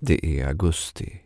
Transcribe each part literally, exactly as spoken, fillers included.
Det är augusti.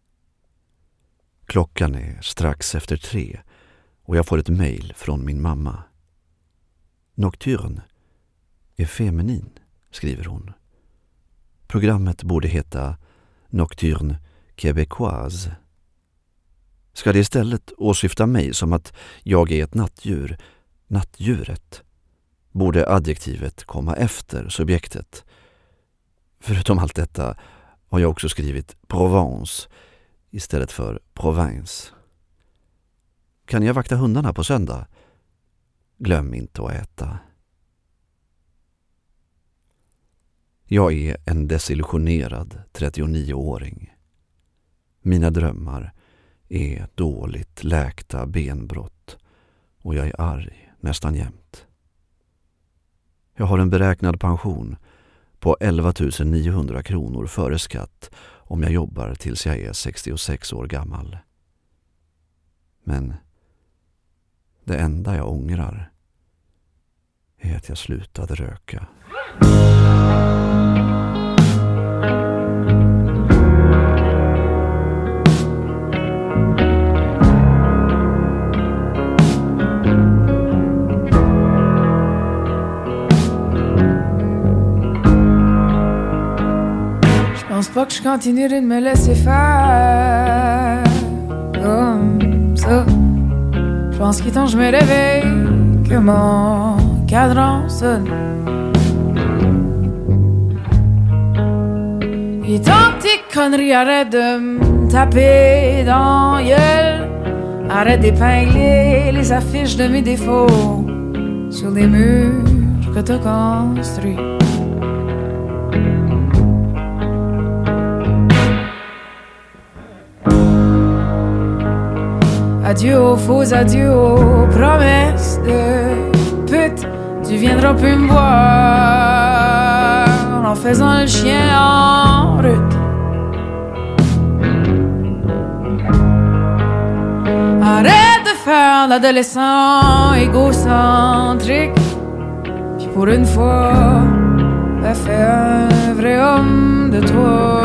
Klockan är strax efter tre och jag får ett mejl från min mamma. Nocturne är feminin, skriver hon. Programmet borde heta Nocturne Québécoise. Ska det istället åsyfta mig som att jag är ett nattdjur, nattdjuret, borde adjektivet komma efter subjektet. Förutom allt detta har jag också skrivit Provence istället för Provence. Kan jag vakta hundarna på söndag? Glöm inte att äta. Jag är en desillusionerad trettionio-åring. Mina drömmar är dåligt läkta benbrott och jag är arg nästan jämt. Jag har en beräknad pension på elva tusen niohundra kronor före skatt om jag jobbar tills jag är sextiosex år gammal. Men det enda jag ångrar är att jag slutade röka. Je pense pas que je continuerai de me laisser faire comme ça. Je pense qu'il est temps que je me réveille, que mon cadran sonne. Il est temps que tes conneries arrêtent de me taper dans la gueule. Arrête d'épingler les affiches de mes défauts sur les murs que t'as construits. Adieu aux faux adieux aux promesses de pute. Tu viendras plus me voir en faisant le chien en route. Arrête de faire l'adolescent égocentrique. Puis pour une fois, va faire un vrai homme de toi.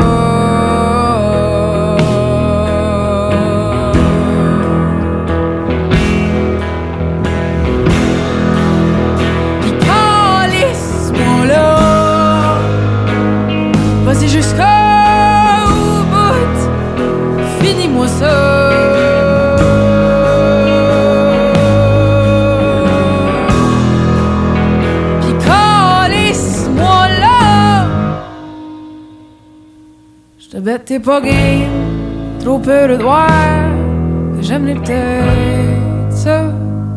Vas-y jusqu'au bout, finis-moi ça. Puis calisse-moi là. J'te bête t'es pas game, trop peur de voir que j'aimerais peut-être ça.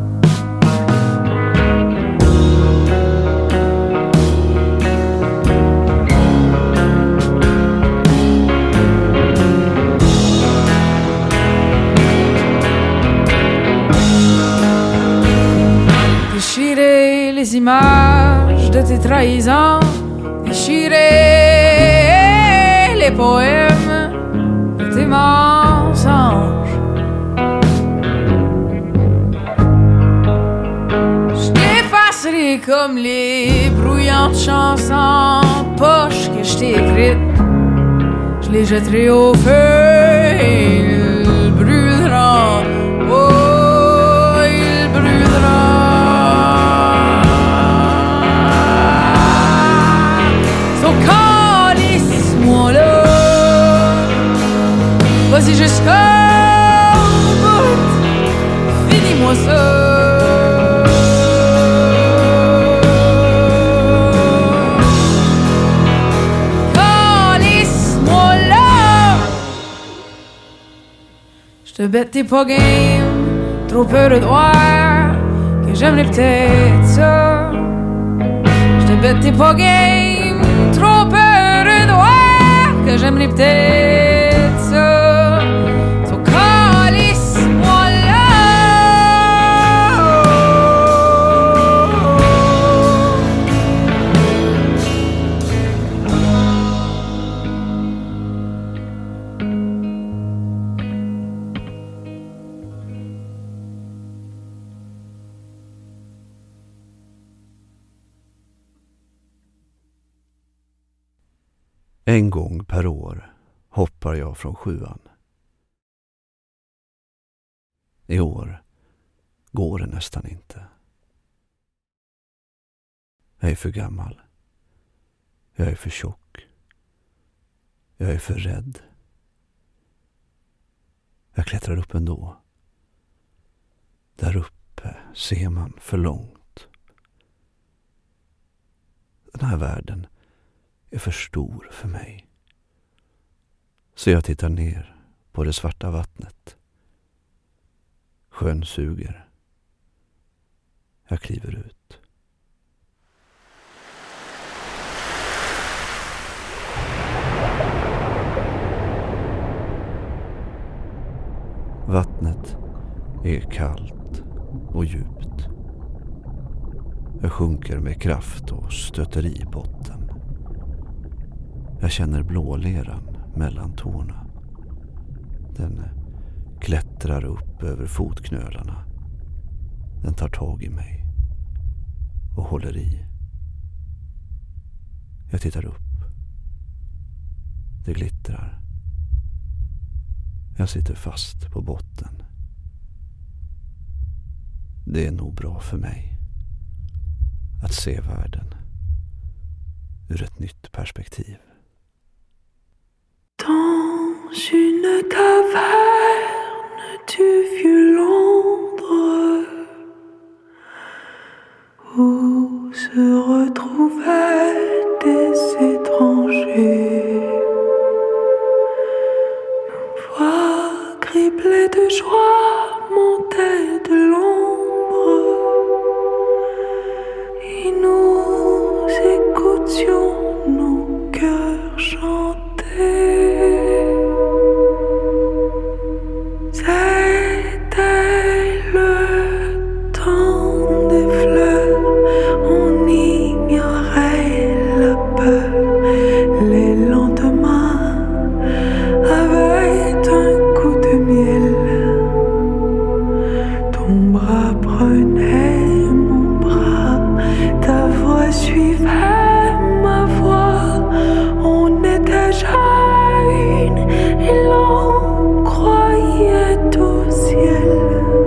Déchirer les images de tes trahisons, déchirer les poèmes de tes mensonges. Je t'effacerai comme les brouillantes chansons poches que je t'ai écrites. Je les jetterai au feu et ils brûleront. Oh, ils brûleront. Calisse-moi là. Vas-y jusqu'au bout, finis-moi ça. Calisse-moi là. J'te bête t'es pas game, trop peur de voir que j'aimerais peut-être ça. J'te bête t'es pas game, trop peur de voir que j'aimerais peut-être ça. So calisse-moi là. En gång per år hoppar jag från sjuan. I år går det nästan inte. Jag är för gammal. Jag är för tjock. Jag är för rädd. Jag klättrar upp ändå. Där uppe ser man för långt. Den här världen är för stor för mig. Så jag tittar ner på det svarta vattnet. Sjön suger. Jag kliver ut. Vattnet är kallt och djupt. Jag sjunker med kraft och stöter i botten. Jag känner blåleran mellan tårna. Den klättrar upp över fotknölarna. Den tar tag i mig och håller i. Jag tittar upp. Det glittrar. Jag sitter fast på botten. Det är nog bra för mig att se världen ur ett nytt perspektiv. Dans une taverne du vieux Londres où se retrouvaient des étrangers. Nos voix criblées de joie montaient de l'ombre et nous écoutions nos cœurs chanter. C'était le temps des fleurs, on ignorait la peur. Les lendemains avaient un coup de miel. Ton bras prenait mon bras, ta voix suivait ma voix. On était jeunes et l'on croyait au ciel.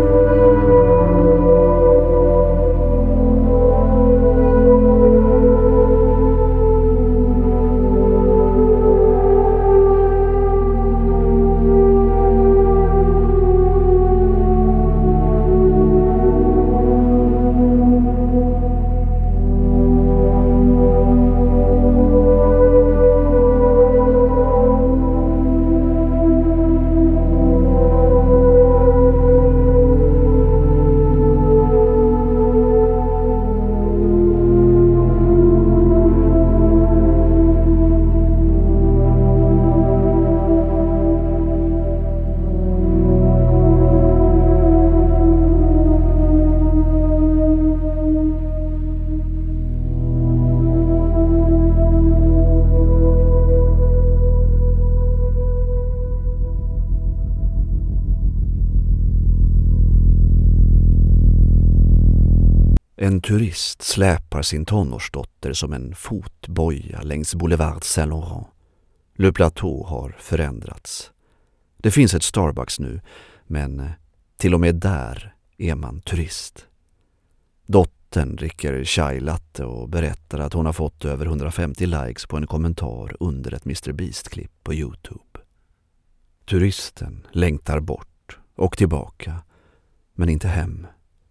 En turist släpar sin tonårsdotter som en fotboja längs Boulevard Saint-Laurent. Le Plateau har förändrats. Det finns ett Starbucks nu, men till och med där är man turist. Dottern dricker chai latte och berättar att hon har fått över hundrafemtio likes på en kommentar under ett mister Beast-klipp på YouTube. Turisten längtar bort och tillbaka, men inte hem.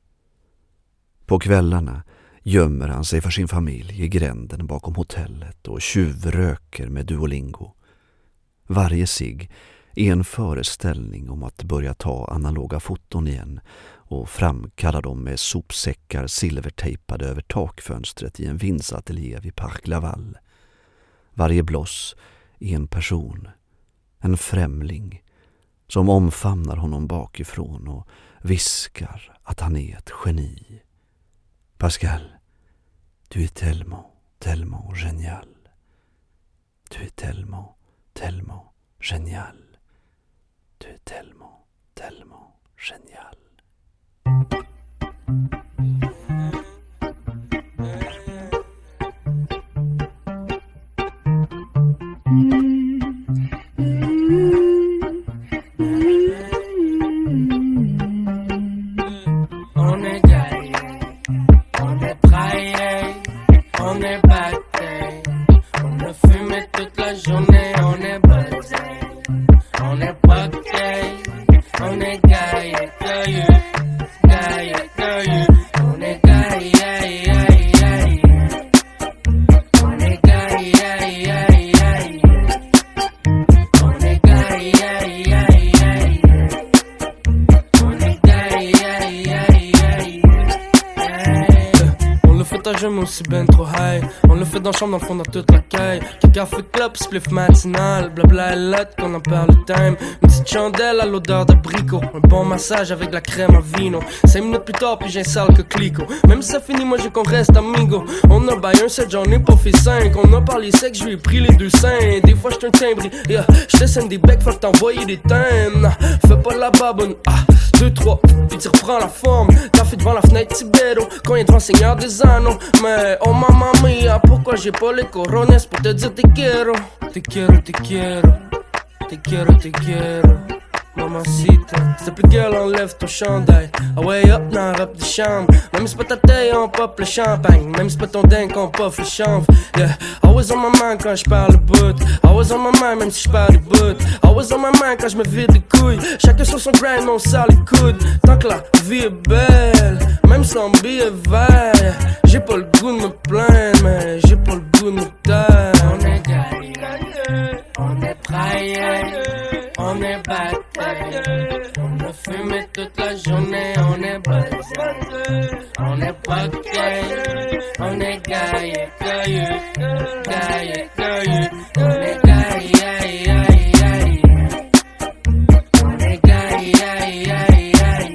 På kvällarna gömmer han sig för sin familj i gränden bakom hotellet och tjuvröker med Duolingo. Varje sig är en föreställning om att börja ta analoga foton igen och framkalla dem med sopsäckar silvertejpade över takfönstret i en vindsateljé vid Parc Laval. Varje bloss är en person, en främling, som omfamnar honom bakifrån och viskar att han är ett geni. Pascal, du är tellement, tellement génial. Du är tellement, tellement génial. Du är tellement, tellement génial. Mm. Mm. On a fumé toute la journée, on est buzzé. On est pas gay, on est gay, gay, gay, gay. On est gay, gay, gay, gay. On est gay, gay, gay, gay. On est gay, gay, gay, gay. On est gay, gay, gay, gay. On le fait à jamais aussi ben trop high. On le fait dans la chambre, dans le fond, dans toute la caille. Café club, spliff matinal. Blabla et lettre qu'on en perd le time. Une petite chandelle à l'odeur d'abricot. Un bon massage avec la crème à vino. Cinq minutes plus tard, puis j'ai sale que clico. Même si ça finit, moi j'ai qu'on reste amigo. On a baillé un set, j'en ai pas fait cinq. On a parlé sexe, je lui ai pris les deux seins. Des fois j'suis un timbre, yeah. J'te scène des becs, faut que t'envoyer des thèmes. Fais pas de la baboune, ah. Deux, trois, puis tu reprends la forme. Café devant la fenêtre Tibero. Quand y'a devant Seigneur des Anneaux. Mais oh mamma mia, pourquoi j'ai pas les corones pour te dire te quiero. Te quiero, te quiero. Te quiero, te quiero. Mamacita, s'il te plaît, girl, enlève ton chandail. Ah ouais, hop, dans la robe de chambre. Même si c'est pas ta taille, on pop le champagne. Même si c'est pas ton dingue, on pop le chanvre. Yeah, always on my mind quand j'parle le bout. Always on my mind, même si j'parle le bout. Always on my mind quand j'me vide les couilles. Chacun sur son grind, on sort les coudes. Tant que la vie est belle, même sans billet vert. J'ai pas le goût de me plaindre, mais j'ai pas le goût de me taire. On est gay, on est praillé, on est battu. On a fumé toute la journée, on est buzzé. On est pas gay, on est gay, gay, gay, gay. On est gay, gay, gay, gay. On est gay, gay, gay, gay.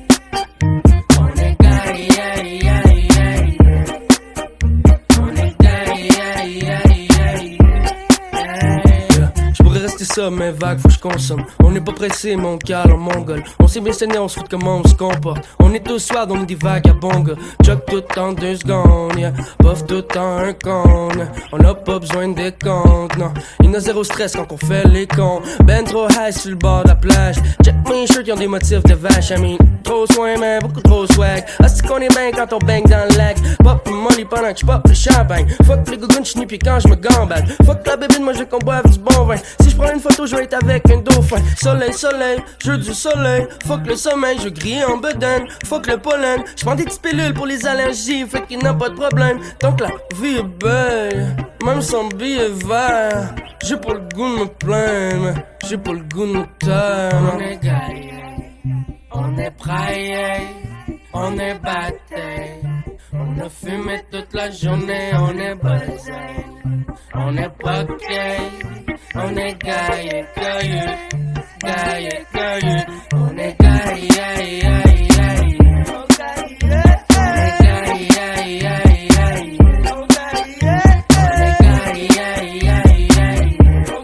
On est gay, gay, gay, gay. On est gay, gay, gay, gay. J'pourrais rester ça, mais vague, faut que j'consomme. On n'est pas pressé, mon calme, mon gueule. On s'est bien saigné, on se fout de comment on se comporte. On est tous soirs, on est des vagabonds, gars. Chuck tout en deux secondes, yeah. Puff tout en un con. On n'a pas besoin des comptes, non. Il y a zéro stress quand on fait les cons. Ben trop high sur le bord de la plage. Check mes shirts qui ont des motifs de vache. I mean, trop soin, mais beaucoup trop swag. Est-ce qu'on est bien quand on bang dans le lac? Pop le money pendant que j'pop le champagne. Fuck les gougounes, j'n'ai puis quand j'me gambade. Fuck la bébine, moi je veux qu'on boive du bon vin. Si j'prends une photo, je vais être avec un dauphin. Soleil, soleil, je veux du soleil. Fuck le sommeil, je grille en bedaine. Fuck le pollen, j'prends des petites pilules pour les allergies. Fait qu'il n'a pas de problème. Tant que la vie est belle, même sans billet vert. J'ai pas le goût de me plaindre, j'ai pas le goût de me taire. On est gay, on est praillé, on est batté. On a fumé toute la journée, on est buzzé. On est pas gay, on est gay, gay, gay, gay. On est gay, gay, gay, gay. On est gay, gay, gay, gay. On est gay, gay, gay, gay. On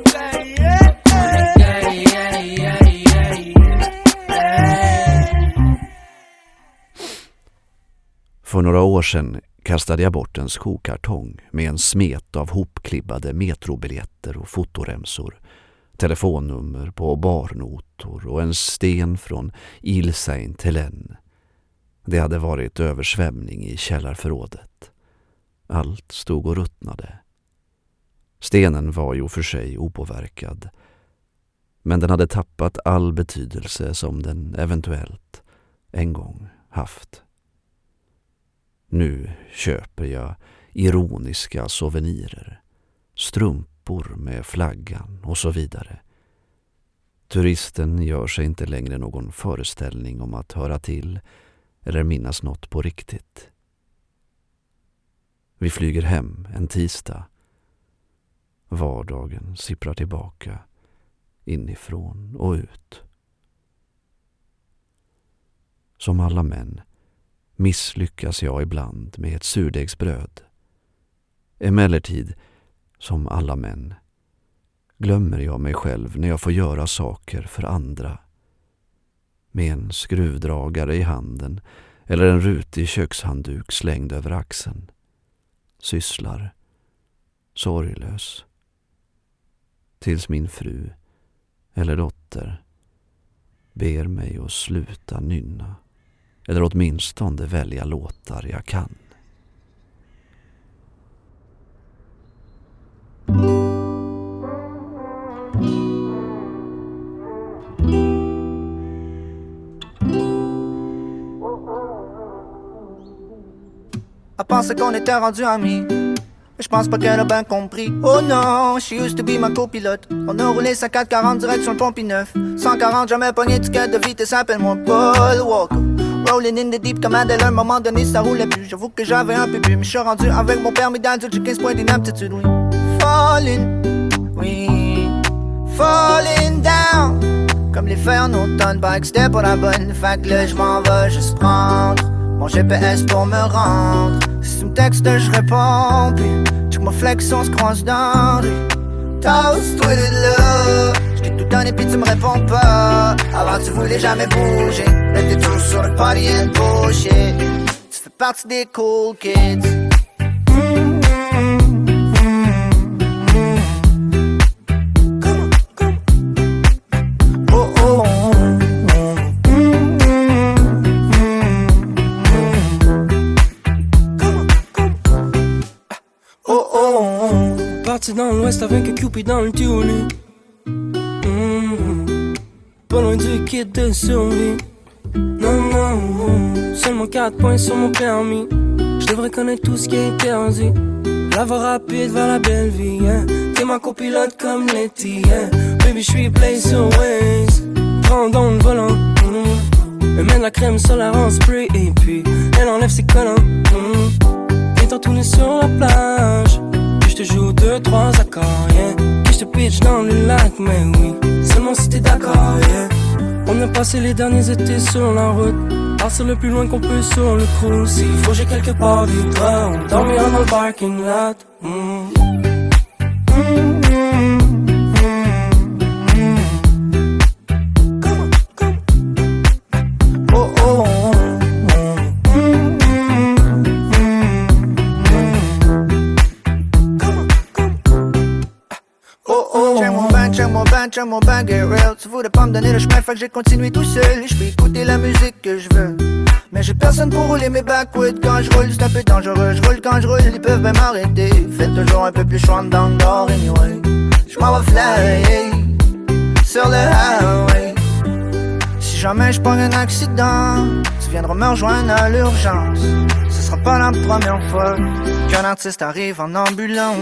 est gay, gay, gay, gay. För några år sedan kastade jag bort en skokartong med en smet av hopklibbade metrobiljetter och fotoremsor, telefonnummer på barnotor och en sten från Ile Saint-Hélène. Det hade varit översvämning i källarförrådet. Allt stod och ruttnade. Stenen var ju för sig opåverkad, men den hade tappat all betydelse som den eventuellt en gång haft. Nu köper jag ironiska souvenirer, strumpor med flaggan och så vidare. Turisten gör sig inte längre någon föreställning om att höra till eller minnas något på riktigt. Vi flyger hem en tisdag. Vardagen sipprar tillbaka inifrån och ut. Som alla män misslyckas jag ibland med ett surdegsbröd. Emellertid, som alla män, glömmer jag mig själv när jag får göra saker för andra. Med en skruvdragare i handen eller en rutig kökshandduk slängd över axeln. Sysslar, sorglös. Tills min fru eller dotter ber mig att sluta nynna. Eller åtminstone välja låtar jag kan. pensais qu'on était rendus amis. Mais je pense pas qu'elle a bien compris. Oh non, she used to be ma copilote. On a roulé cinquante quarante direct sur le Pont-Neuf neuf. cent quarante, jamais pogné de ticket de vitesse, appelle-moi Paul Walker. Rolling in the deep comme Adèle, à un moment donné ça roulait plus. J'avoue que j'avais un peu bu, mais je suis rendu avec mon permis d'adulte, j'ai quinze points d'inaptitude, oui. Falling, oui, falling down. Comme les fers en automne, pas que c'était pour la bonne. Fait que là je m'en vais juste prendre mon G P S pour me rendre. Si tu me textes, je réponds. Puis check mon flex, on se croise dans rue. Toast, toi de là. J't'ai tout donné puis tu me réponds pas. Avant tu voulais jamais bouger. Là t'es toujours sur le party and bullshit. Tu fais partie des cool kids. Parti dans l'ouest avec un Cupid dans le tunnel. Mmh. Pas loin du kit de survie. Non, non, seulement quatre points sur mon permis. Je devrais connaître tout ce qui est interdit. La voie rapide vers la belle vie, hein. T'es ma copilote comme Letty, hein. Baby, j'suis place sur Waze. Prends dans le volant, mmh. Elle mène la crème solaire en spray. Et puis, elle enlève ses collants, mmh. Et t'en tourner sur la plage. Je te joue deux, trois accords, yeah. Puis je te pitch dans le lac, mais oui, seulement si t'es d'accord, yeah. On a passé les derniers étés sur la route. Partir le plus loin qu'on peut sur le cruise. S'il faut j'ai quelque part du droit. On dormira dans le parking lot. mm. Mm, mm, mm, mm. Come on, come on. Oh, oh, oh. Check mon bang est real. Tu voulais pas me donner le chemin, fait que j'ai continué tout seul. Je peux écouter la musique que je veux, mais j'ai personne pour rouler mes backwoods. Quand je roule, c'est un peu dangereux. Je roule quand je roule, ils peuvent même m'arrêter. Faites toujours un peu plus chouan dans le nord, anyway. Je m'en vais fly sur le highway. Si jamais je prends un accident, tu viendras me rejoindre à l'urgence. Ce sera pas la première fois qu'un artiste arrive en ambulance.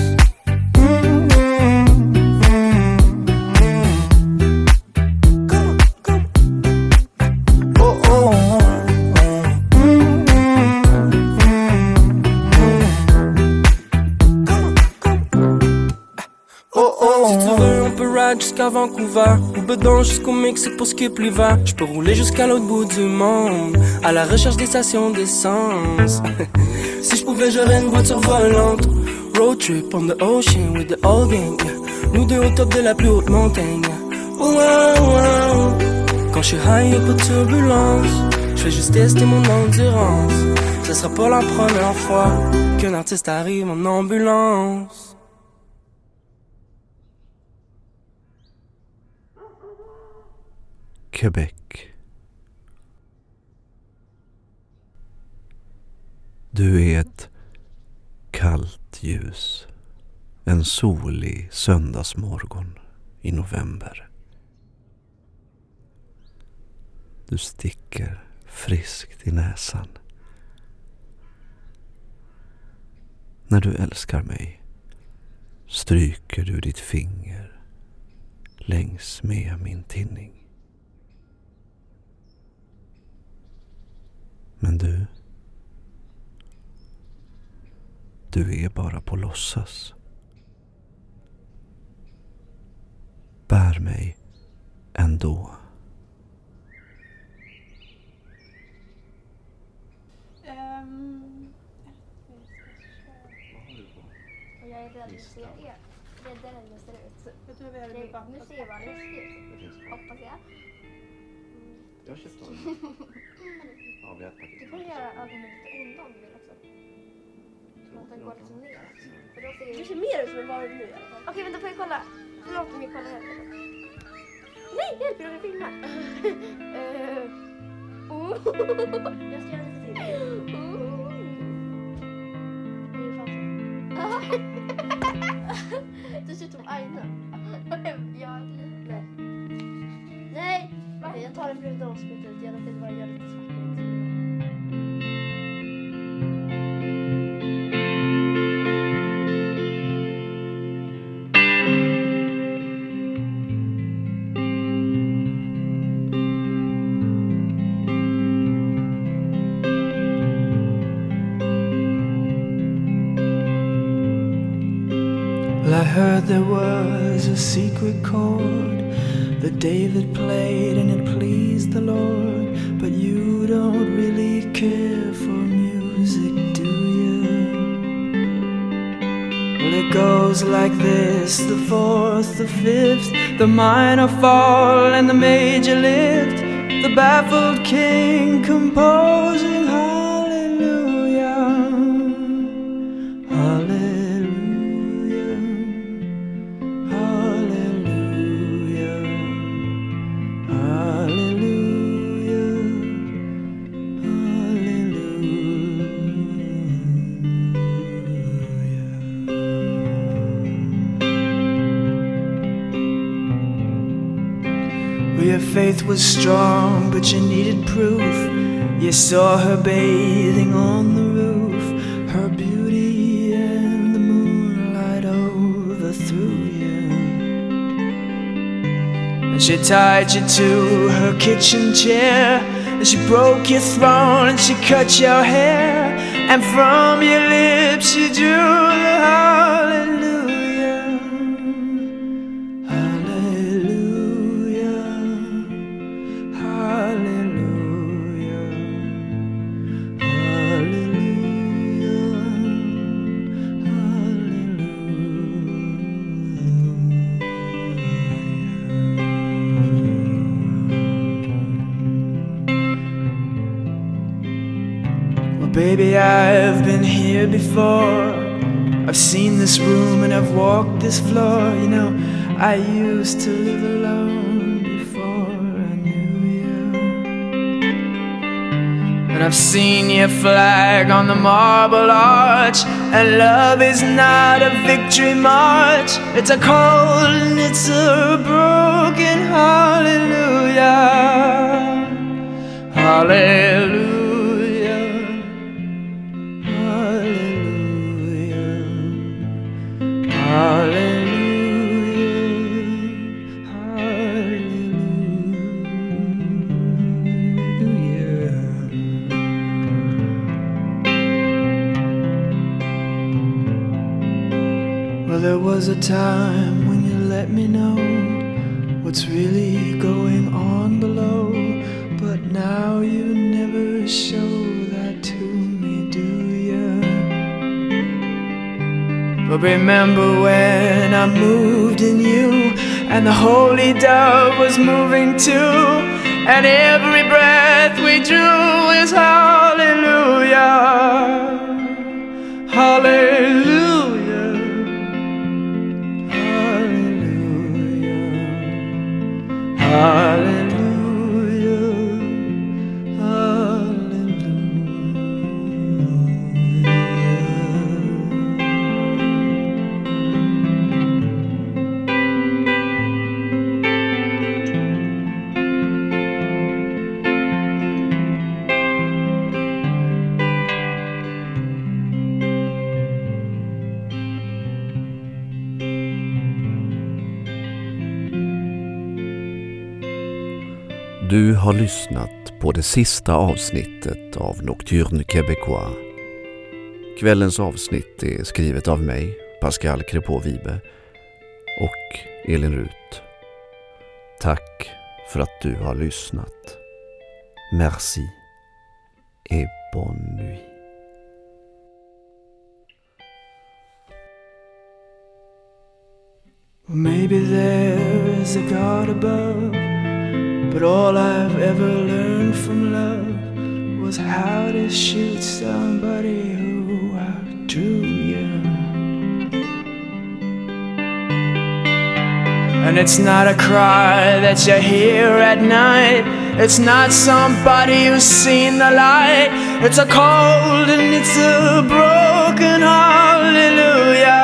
Jusqu'à Vancouver, ou bedon jusqu'au Mexique pour skip l'hiver. Je peux rouler jusqu'à l'autre bout du monde, à la recherche des stations d'essence. Si je pouvais, j'aurais une voiture volante. Road trip on the ocean with the old gang. Nous deux au top de la plus haute montagne. Wow, wow. Quand je suis high, y'a pas de turbulence. Je fais juste tester mon endurance. Ce sera pas la première fois qu'un artiste arrive en ambulance. Québec. Du är ett kallt ljus. En solig söndagsmorgon i november. Du sticker friskt i näsan. När du älskar mig stryker du ditt finger längs med min tinning. Men du, du är bara på låtsas. Bär mig ändå. Um, och jag är rädd att se er. Räddare än det ser ut. Jag tror vi har det det, nu ser jag bara läskigt ut. Hoppas jag. Jag köpte den. Ja, vi har ett paket. Du får göra ögonen lite onda om du vill också. Så att den går liksom ner. För då ser du ser mer ut som en varulv nu i alla fall. Okej, vänta, får jag kolla? Förlåt om jag kollar här. Nej, hjälp, jag vill filma. uh, oh. Jag ska göra lite till. Oh. Det är fan så. Du ser ut som Aina. Ja, nej. Nej, okay, jag tar en bruddomsbyte ut. Jag låter det bara göra lite svart. Well, I heard there was a secret chord that David played and it pleased the Lord. But you don't really care for music, do you? Well, it goes like this: the fourth, the fifth, the minor fall and the major lift, the baffled king composing hallelujah, hallelujah, hallelujah, hallelujah, hallelujah. Well, your faith was strong, but you needed proof. You saw her bathing on the roof, her beauty and the moonlight overthrew you. And she tied you to her kitchen chair, and she broke your throne and she cut your hair, and from your lips she drew the hallelujah, hallelujah, hallelujah, hallelujah, hallelujah. Well, baby, I've been here before. I've seen this room and I've walked this floor. You know, I used to live alone before I knew you. And I've seen your flag on the marble arch, and love is not a victory march. It's a cold and it's a broken hallelujah, hallelujah. Well, there was a time when you let me know what's really going on below, but now you never show that to me, do you? But remember when I moved in you, and the holy dove was moving too, and every breath we drew is hallelujah, hallelujah, hallelujah, hallelujah, Du har lyssnat på det sista avsnittet av Nocturne Québécois. Kvällens avsnitt är skrivet av mig, Pascal Crépeau-Wibe, och Elin Rut. Tack för att du har lyssnat. Merci et bonne nuit. Well, maybe there is a God above, but all I've ever learned from love was how to shoot somebody who outdrew you. And it's not a cry that you hear at night, it's not somebody who's seen the light, it's a cold and it's a broken hallelujah,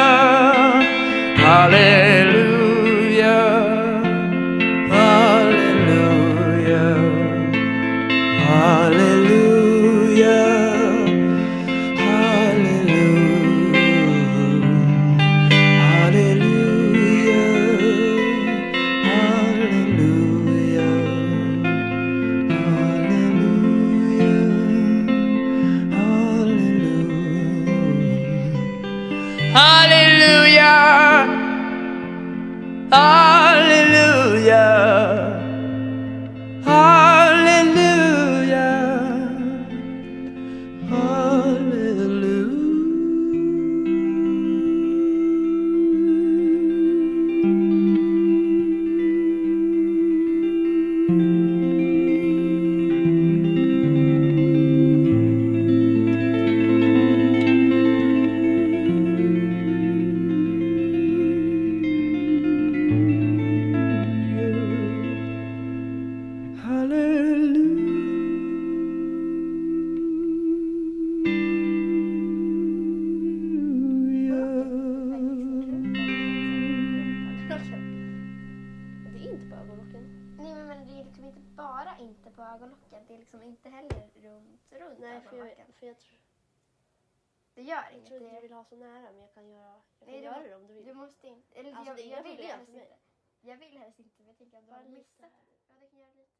hallelujah, hallelujah, hallelujah, hallelujah. Hallelujah. Hallelujah. Inte på ögonlocken. Det är liksom inte heller runt, runt Nej, för jag, ögonlocken. för jag tror... Det gör Jag inget. tror inte Det... du vill ha så nära, men jag kan göra, jag kan Nej, göra du, det om du vill. Du måste inte... Eller Alltså, jag, det är jag inga vill problem helst för mig. inte. Jag vill helst inte, men jag tänker att du Bara har lite. missat. Ja, det kan göra lite.